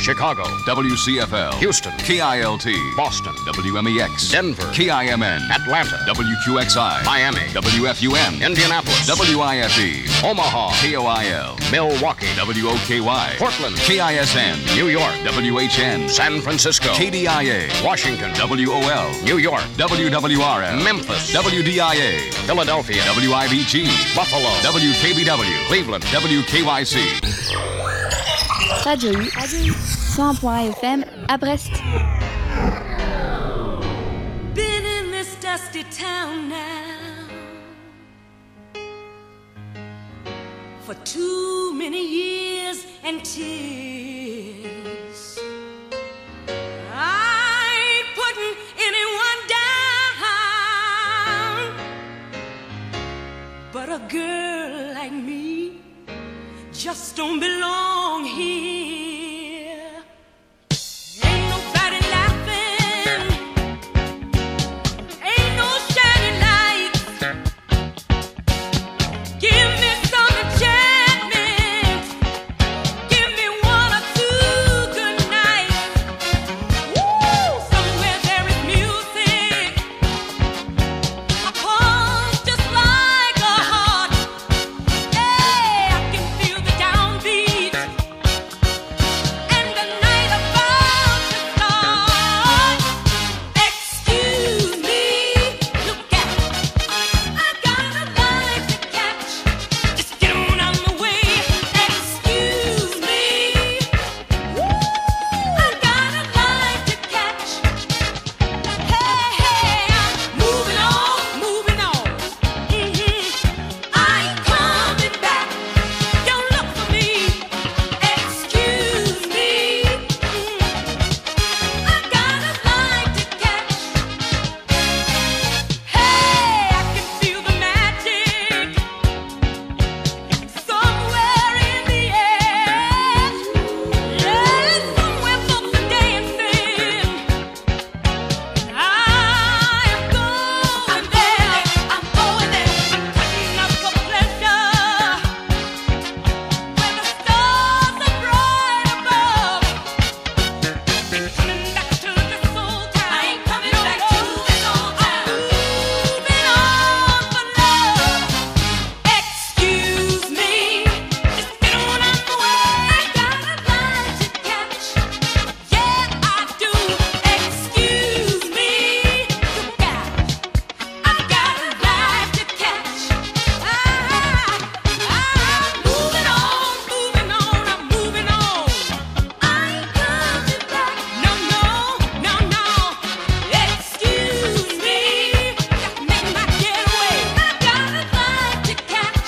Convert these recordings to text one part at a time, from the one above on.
Chicago, WCFL. Houston, KILT. Boston, WMEX. Denver, KIMN. Atlanta, WQXI. Miami, WFUM. Indianapolis, WIFE. Omaha, KOIL. Milwaukee, WOKY. Portland, KISN. New York, WHN. San Francisco, KDIA. Washington, WOL. New York, WWRL. Memphis, WDIA. Philadelphia, WIBG. Buffalo, WKBW. Cleveland, WKYC. Radio U, 100.1 FM à Brest. Been in this dusty town now for too many years and tears. I ain't putting anyone down, but a girl like me just don't belong here. Ain't nobody laughing, ain't no shining lights. Give me some enchantment, give me one or two good nights. Woo! Somewhere there is music, a pulse just like a heart. Hey, I can feel the downbeat and the night about to start. Excuse me, look at I got a light to catch. Just get on out the way. Excuse me, I got a light to catch. Hey, hey, I'm moving on, moving on. I ain't coming back. Don't look for me. Excuse me, I got a light to catch. Hey, I can feel the magic somewhere in the air. Yeah, somewhere folks are dancing. I am going there. I'm going there. I'm cutting up for pleasure where the stars are bright above. Ain't coming back to this old town. I ain't coming back to this old town. I'm moving on for love. Excuse me, just get on out the way. I got a light to catch. Yeah, I do. Excuse me, look out. I got a light to catch. I'm moving on, moving on. I'm moving on. I ain't coming back. No, no, no, no. Excuse me, gotta make my getaway. I got a light to catch.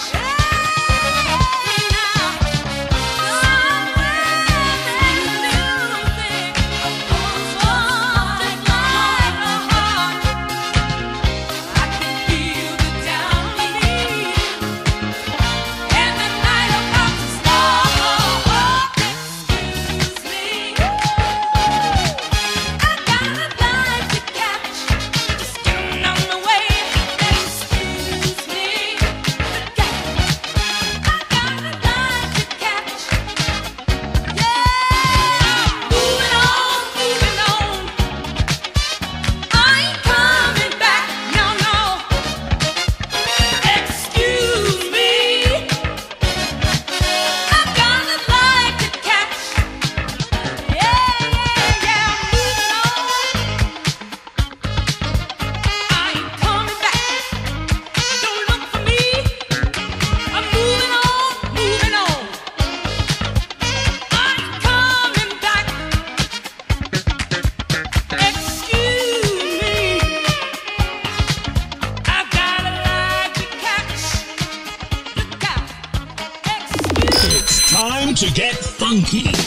Time to get funky. We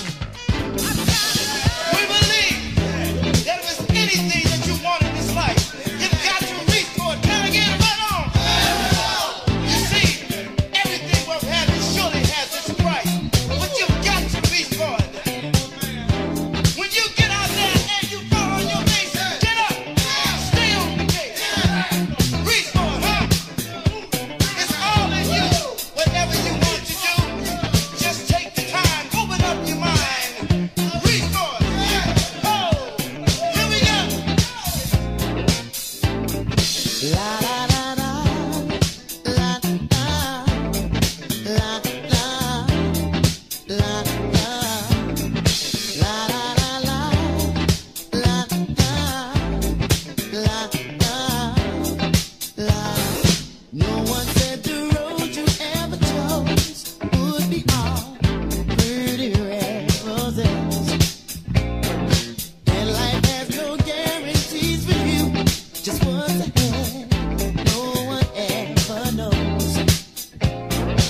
believe that if there's anything that you want in this life, you've got to reach for it. Can I get it right on? You see, everything worth having surely has its price, but you've got to reach for it. When you get out there and you fall on your face, get up, stay on the case, reach for it, huh? It's all in you. Whatever you want to do, just take the time, open up your mind.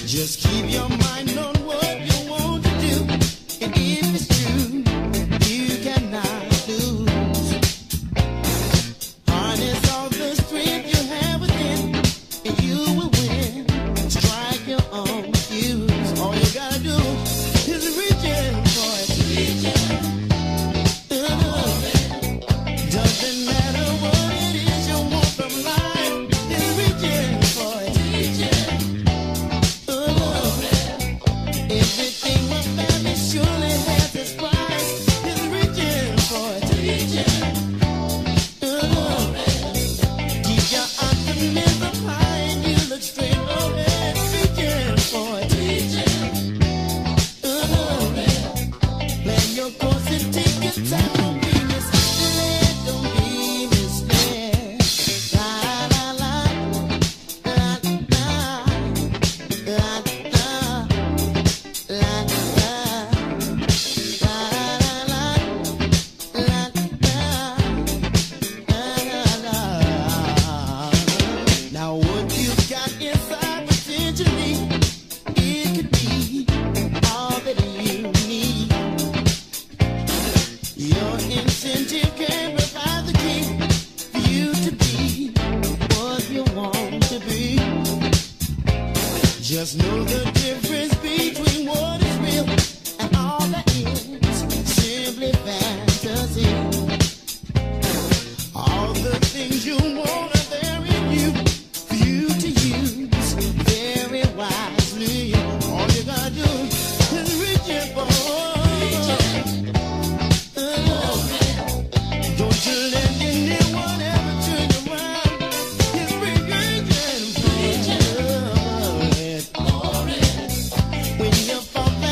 Just keep your mind on what you want to do. And if it's true, you cannot lose. Harness all the strength you have within, and you will win. Strike your own fuse. All you gotta do is reach in for it. Doesn't matter what it is you want from life. Just reach in for it. Everything we found it surely has its price. Just reach in for it. Keep your optimism high and you look straight ahead. Reach in for it. Plan your course and take your time. Don't be misled. Don't be misled. La la la, la la, la la, la la. Now what you got inside potentially, it could be all that you need. Your incentive can provide the key for you to be what you want to be. Just know the difference between what is real and all that is simply fantasy. All the things you want are there in you for you to use very wisely. All you gotta do is reach it for. Don't you let anyone ever turn you around. Just reach in for it. When you fall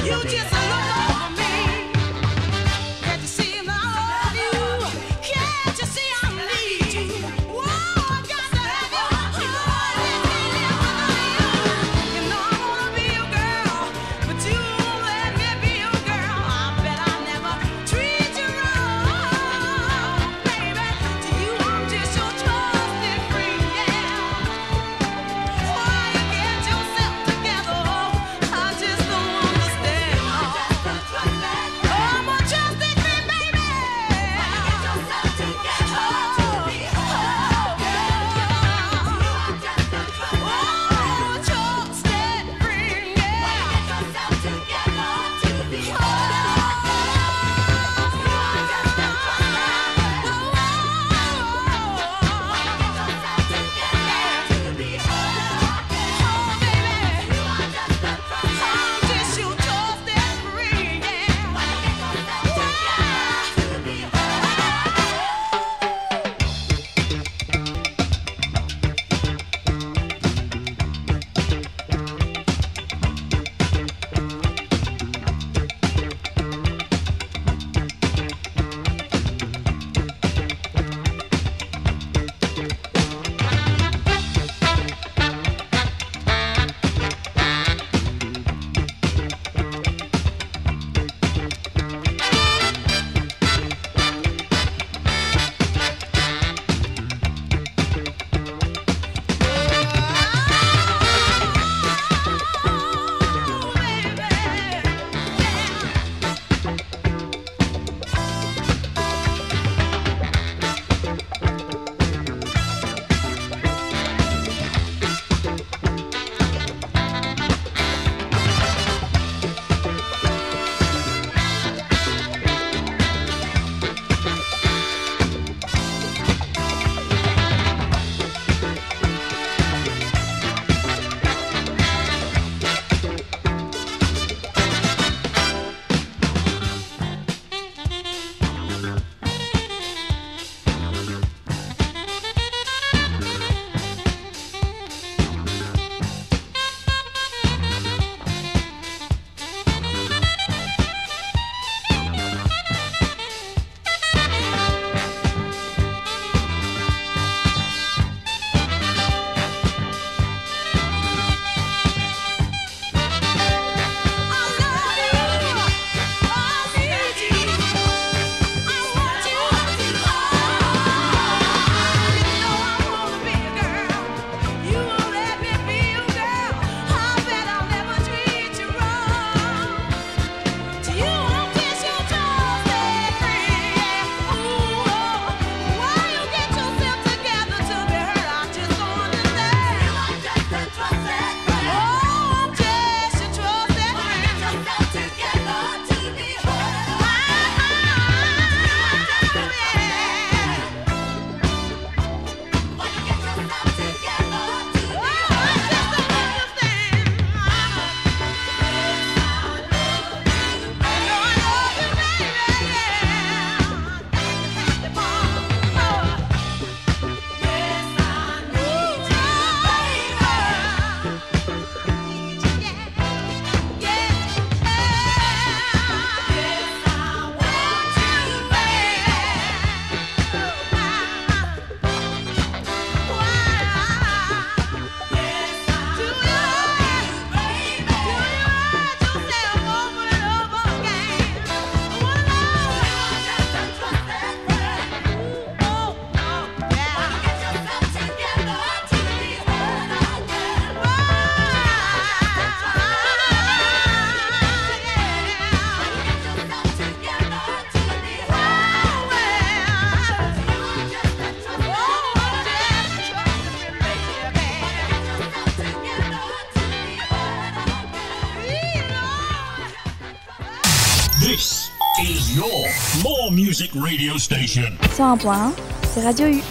This is your More Music Radio Station. 101.1, c'est Radio U.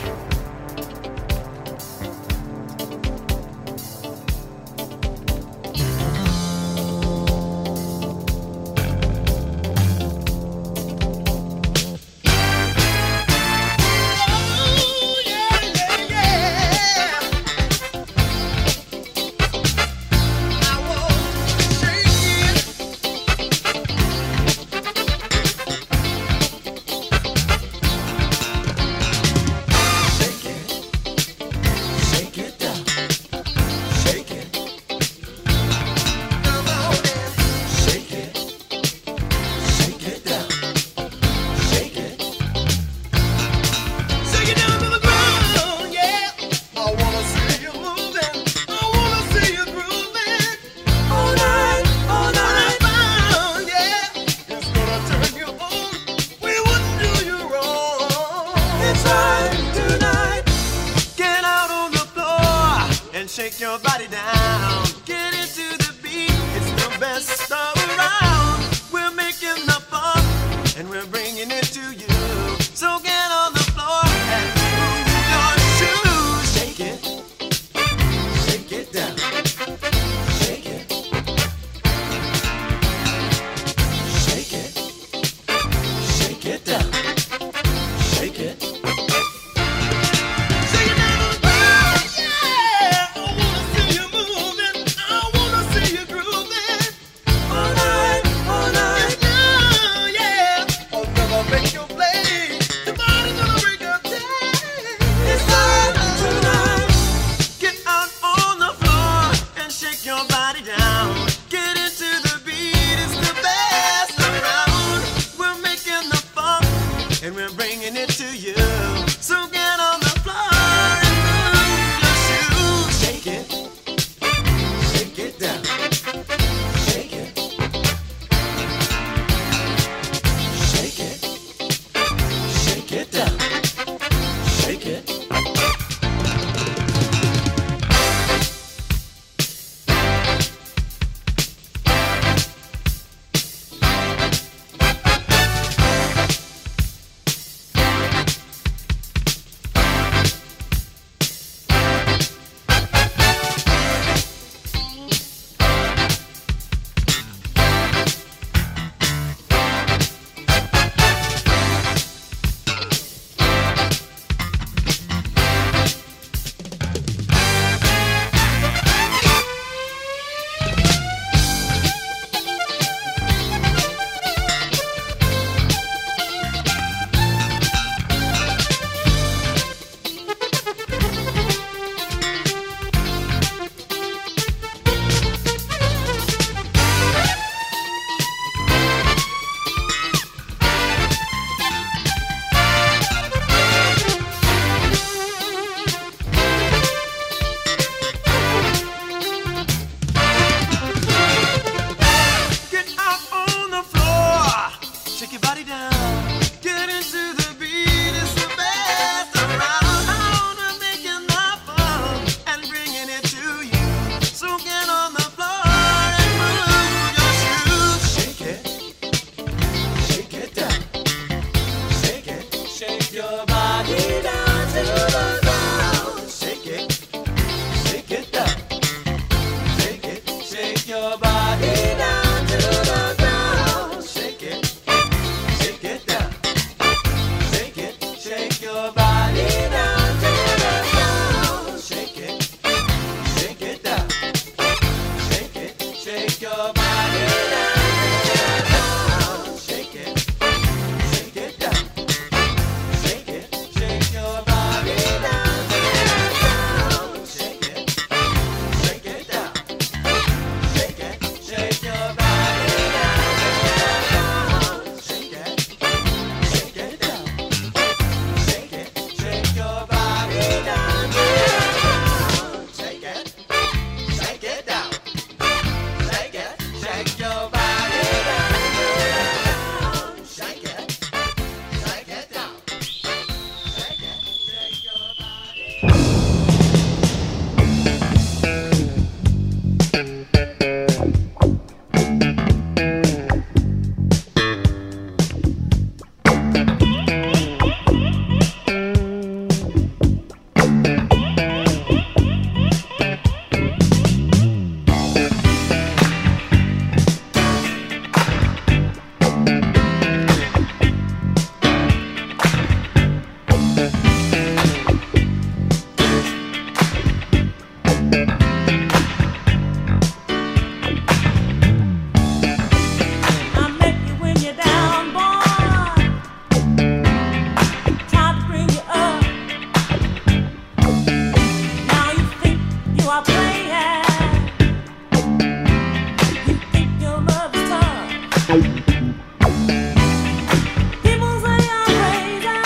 People say I'm crazy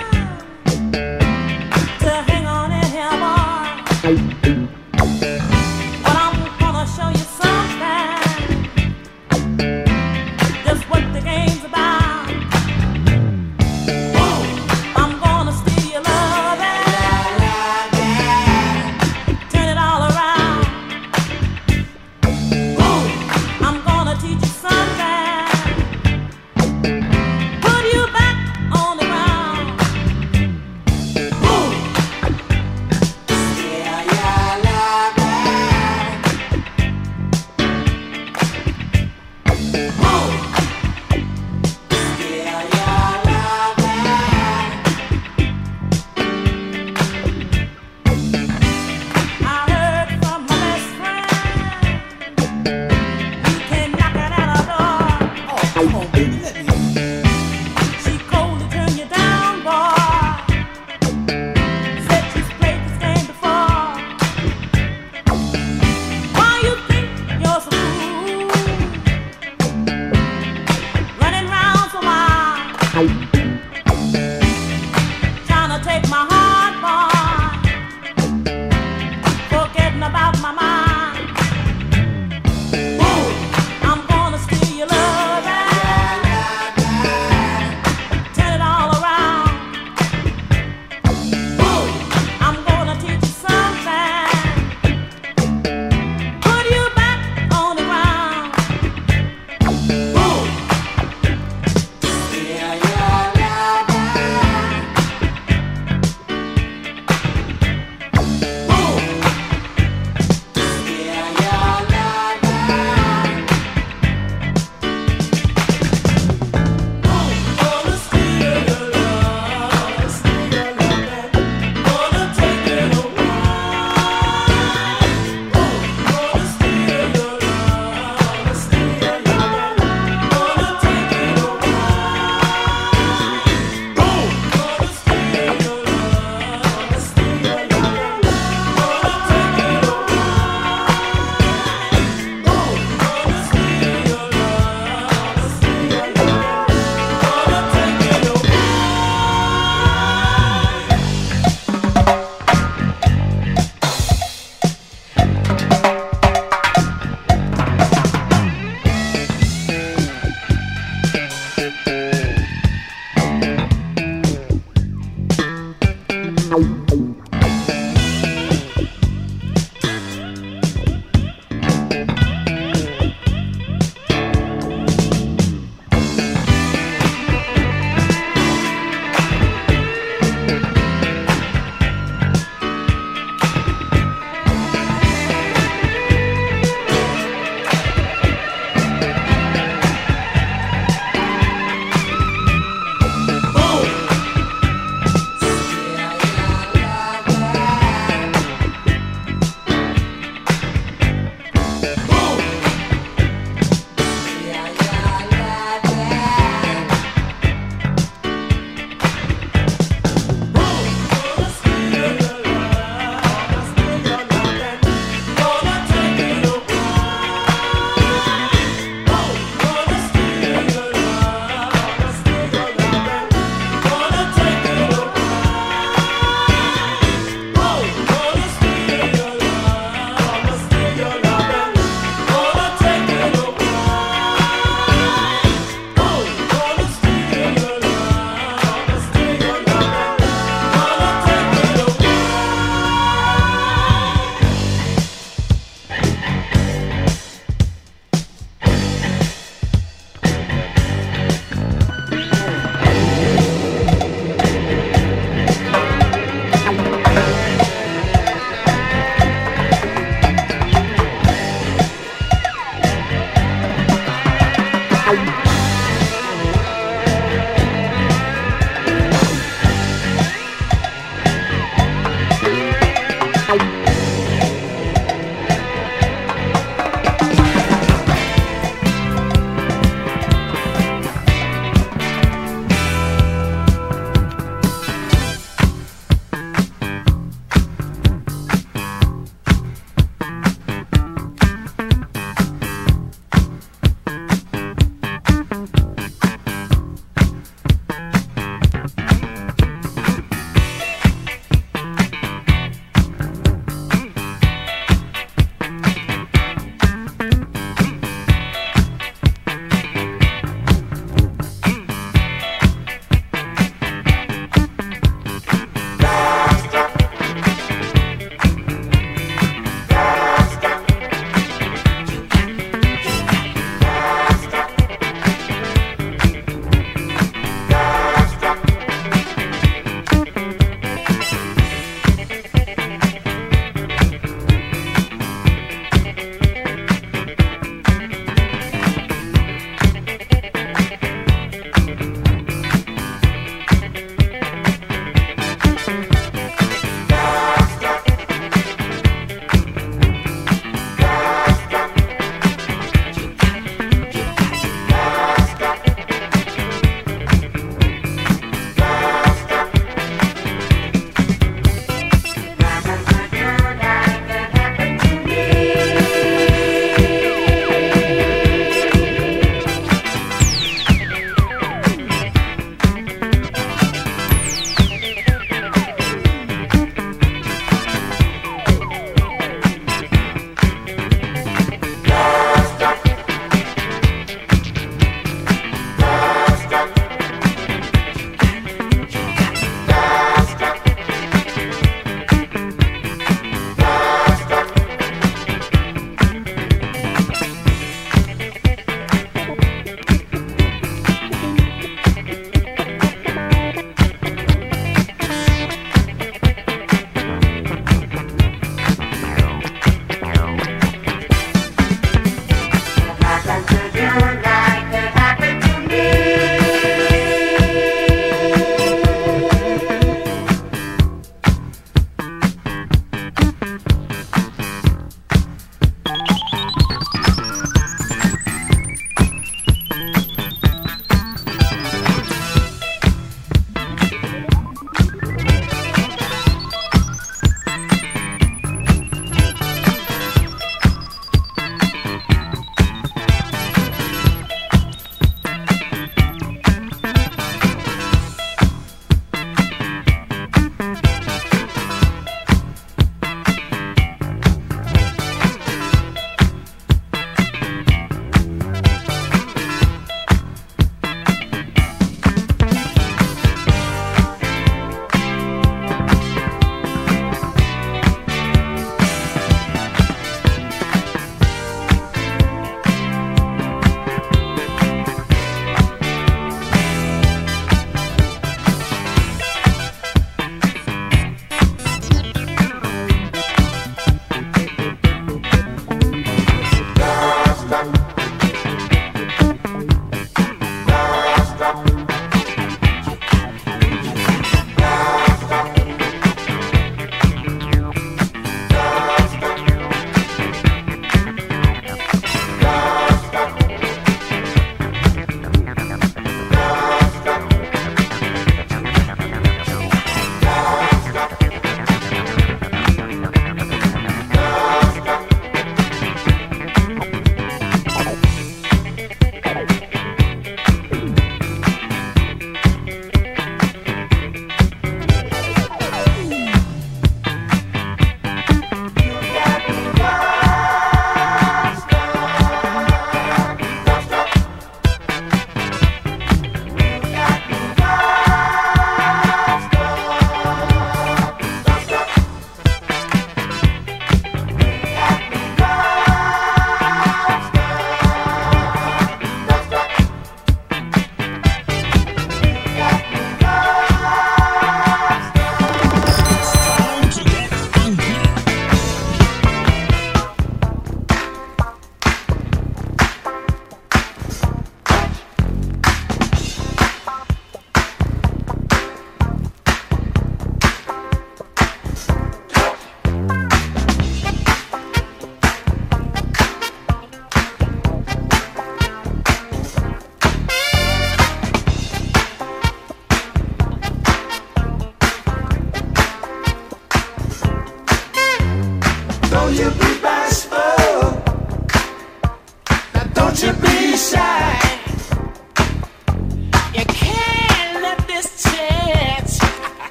to hang on in here, boy. But I'm gonna show you something, just what the game's about. I'm gonna steal your loving, turn it all around. I'm gonna teach you something.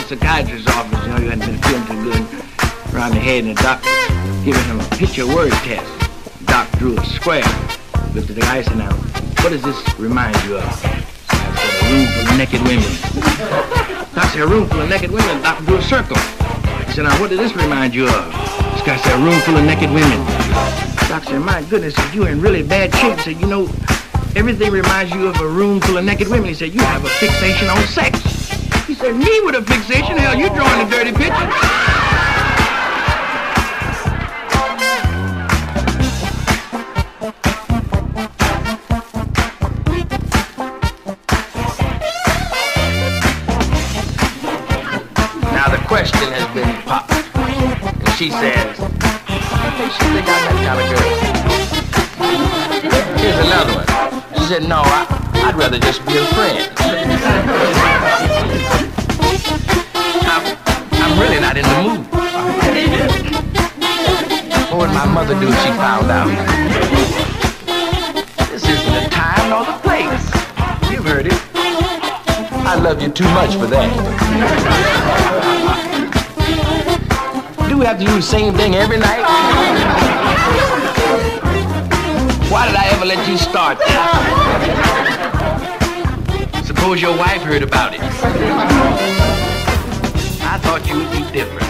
psychiatrist's office, you know, you hadn't been feeling too good around the head, and the doctor giving him a picture word test. Doc drew a square, looked at the guy, said, now, what does this remind you of? I said, a room full of naked women. Doc said, a room full of naked women. Doc drew a circle. He said, now, what does this remind you of? This guy said, a room full of naked women. Doc said, my goodness, you're in really bad shape. He said, you know, everything reminds you of a room full of naked women. He said, you have a fixation on sex. He said, me with a fixation? Hell, you drawing a dirty picture. Now the question has been popped. And she says, I think she think I'm that kind of girl. Here's another one. She said, no, I'd rather just be a friend. I'm really not in the mood. What would my mother do if she found out? This isn't the time nor the place. You've heard it. I love you too much for that. Do we have to do the same thing every night? Why did I ever let you start that? Suppose your wife heard about it. I thought you would be different.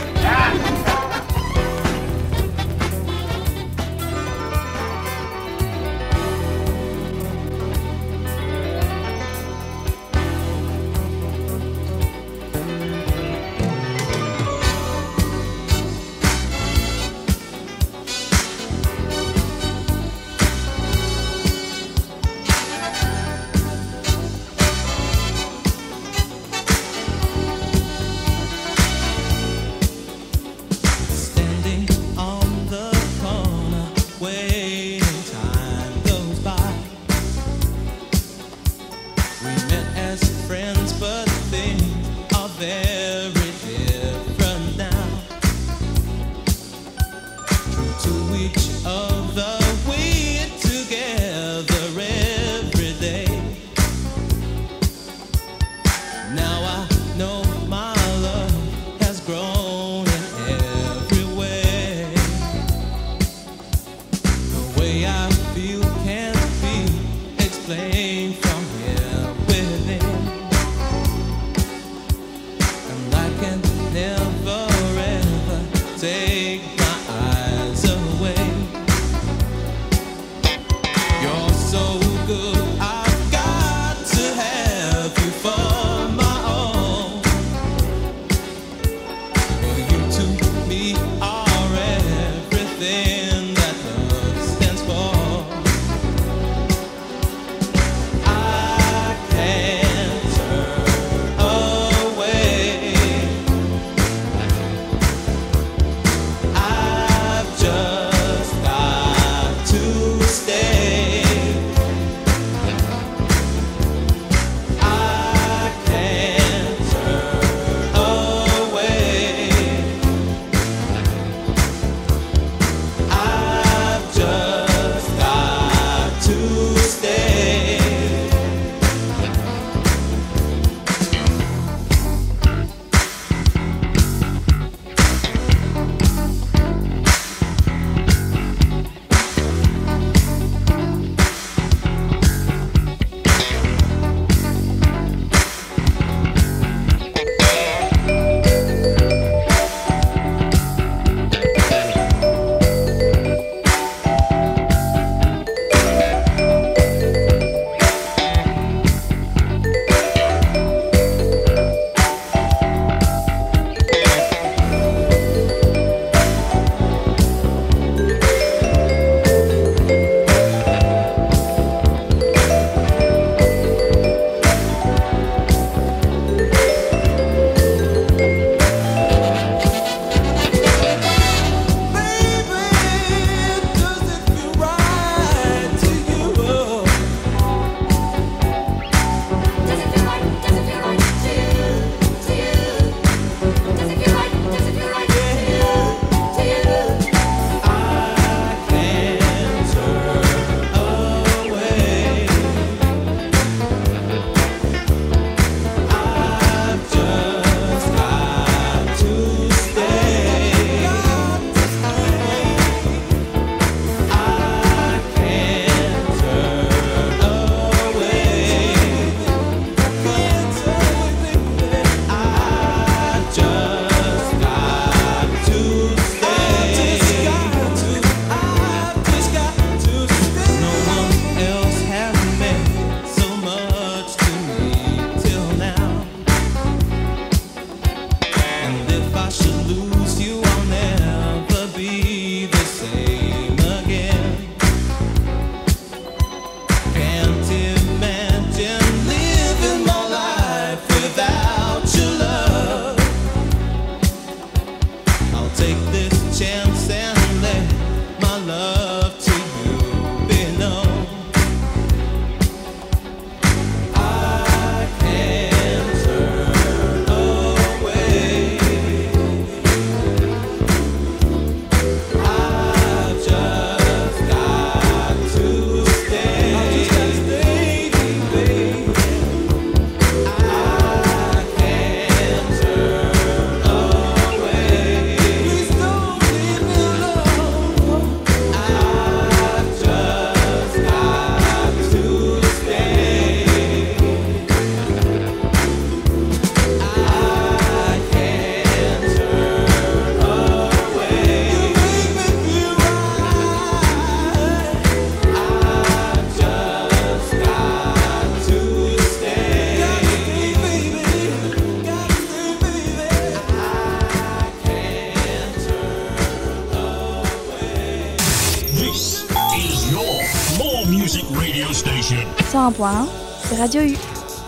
101.1, c'est Radio U.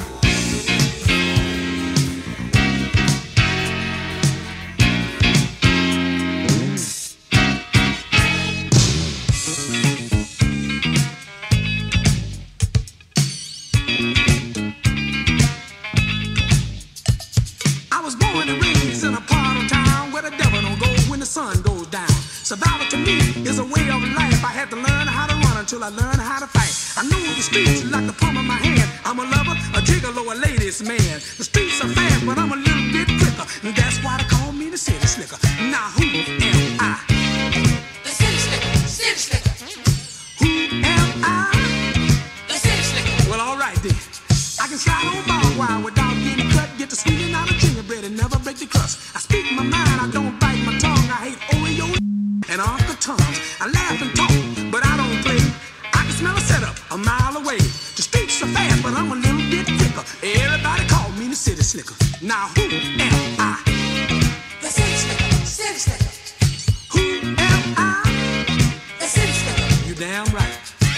Till I learn how to fight. I know the streets like the palm of my hand. I'm a lover, a gigolo, a ladies' man. The streets are fast, but I'm a little bit quicker. And that's why they call me the city slicker. Now who am I? The city slicker, city slicker. Who am I? The city slicker. Well, all right then. I can slide on barbed wire without getting cut. Get the sweetening out of gingerbread and never break the crust. I speak my mind, I don't bite my tongue. I hate Oreo and Uncle Tom's. I laugh and talk, but I don't play. Smell a setup a mile away. The streets are fast, but I'm a little bit quicker. Everybody call me the city slicker. Now who am I? The city slicker, city slicker. Who am I? The city slicker. You damn right.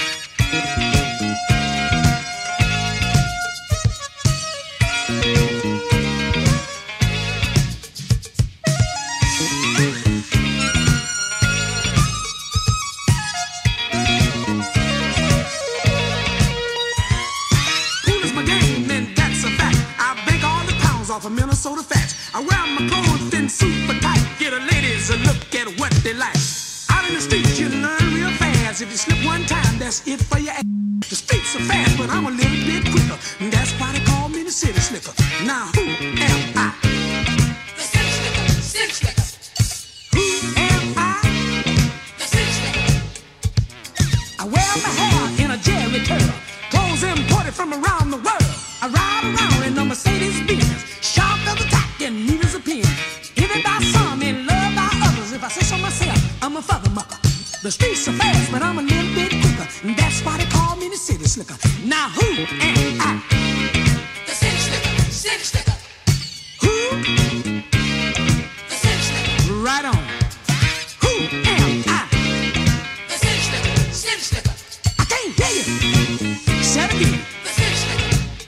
Off of Minnesota fats. I wear my clothes thin, super tight. Get a ladies a look at what they like. Out in the streets you learn real fast. If you slip one time, that's it for your ass. The streets are fast, but I'm a little bit quicker. And that's why they call me the city slicker. Now who am I? The city slicker, city slicker. Who am I? The city slicker. I wear my hair in a Jerry curl. Clothes imported from around the world. I ride around in a Mercedes Benz. Sharp as a tack and neat as a pin. Given by some and loved by others. If I say so myself, I'm a father mucker. The streets are fast, but I'm a little bit quicker. And that's why they call me the city slicker. Now who am I? The city slicker, city slicker. Who? The city slicker. Right on. Who am I? The city slicker, city slicker. I can't hear you. Say it again. The city slicker.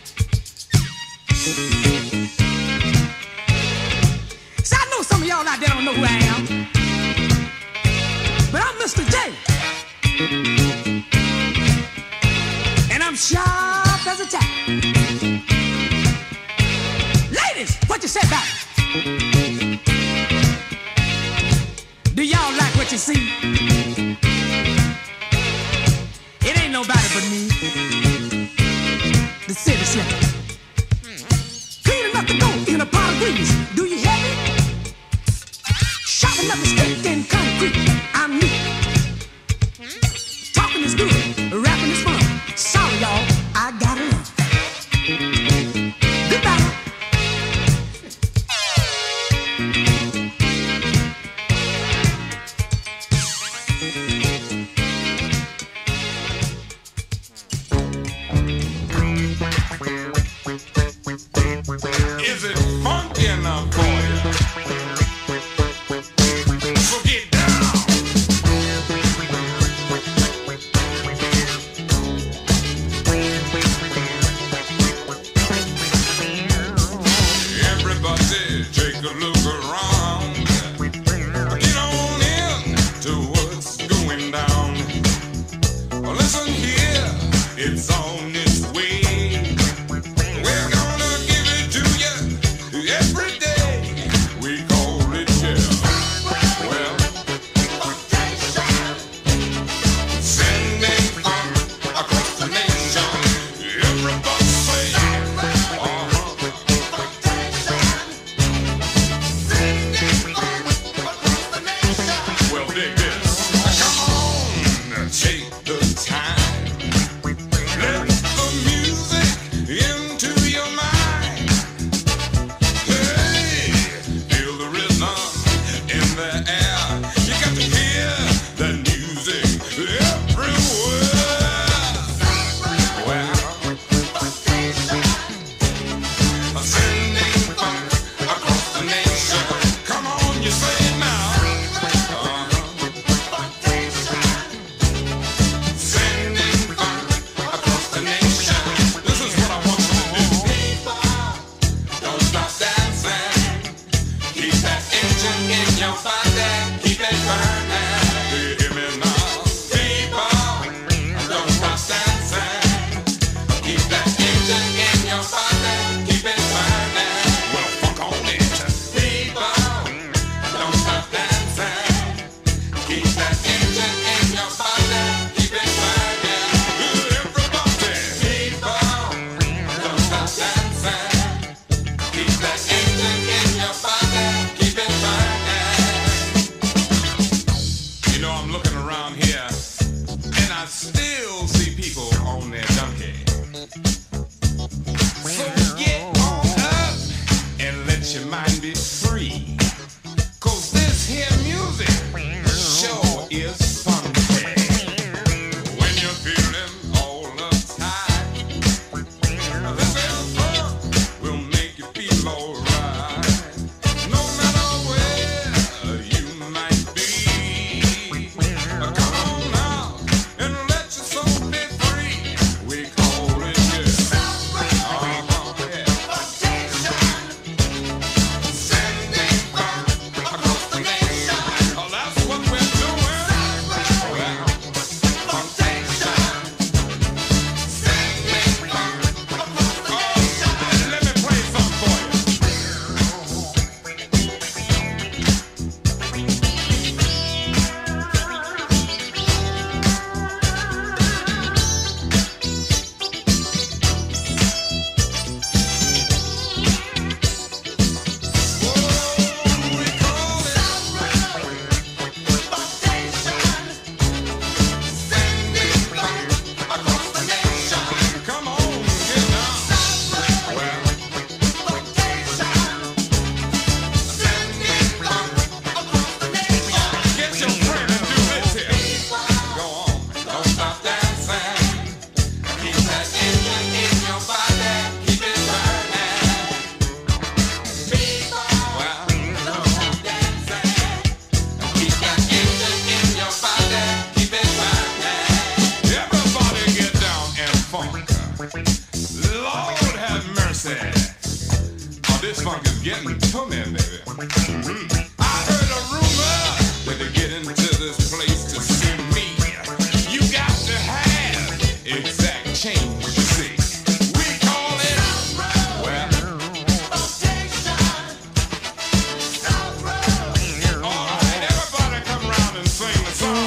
So I know some of y'all out there don't know who I am, but I'm Mr. J, and I'm sharp as a tack. Ladies, what you say about it? Do y'all like what you see? It ain't nobody but me, the city slicker. Clean enough to go in a pot of grease. Do you hear me? Sharp enough to stick in concrete. I'm me. Talking is good, rapping is fun. Sorry, y'all, I gotta run. Goodbye. Is it funky enough for you? So get down. Everybody take a look around. Get on in to what's going down. Listen here, it's on its way. We're gonna give it to you every day. We call it jail. Well, sending fun across the nation. Everybody say, let your mind be free. 'Cause this here music sure is funky. When you're feeling all uptight, this here funk will make you feel alright. No matter where you might be, come on now and let your soul be free. We call it Lord have mercy. Oh, this funk is getting to me, baby. I heard a rumor that to get into this place to see me, you got to have exact change, you see. We call it, well, all right, everybody come around and sing the song.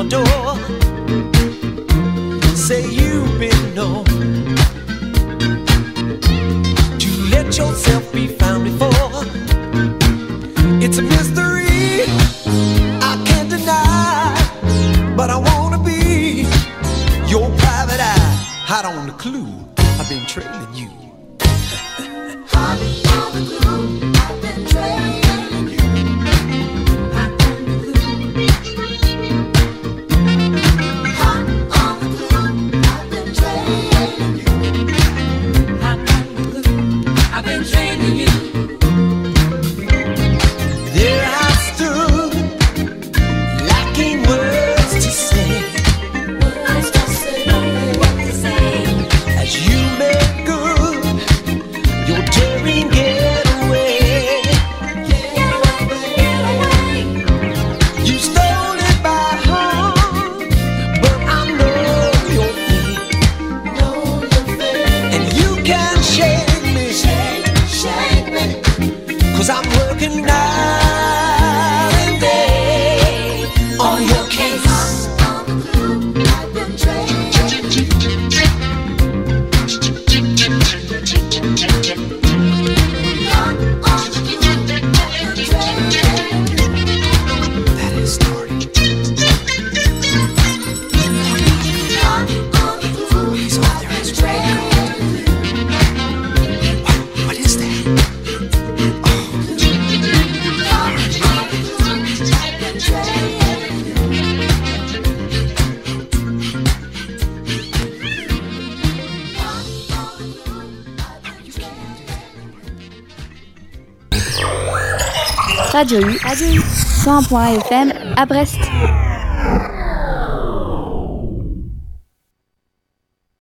door. Say you've been known to let yourself be found before. It's a mystery I can't deny, but I wanna be your private eye. Hot on the clue, I've been trailing you. Hot on the clue, I've been trailing you. Hot on the clue. Hot on the clue, I've been trailing you. Hot on the clue, I've been trailing you. There I stood, lacking words to say. Words to say, what to say. As you make good your daring getaway. Get away. You stole it by heart, but I know your fate. Know your fate. And you can shake me, Shake me. 'cause I'm working night and day on your case. On the clue, I've been trailing you. Hot on the clue, I've been trailing you. That is story. Hot on the clue, I've been trailing you. What is that? Hot on the clue, I've been trailing you. Radio U, 100.1 FM à Brest.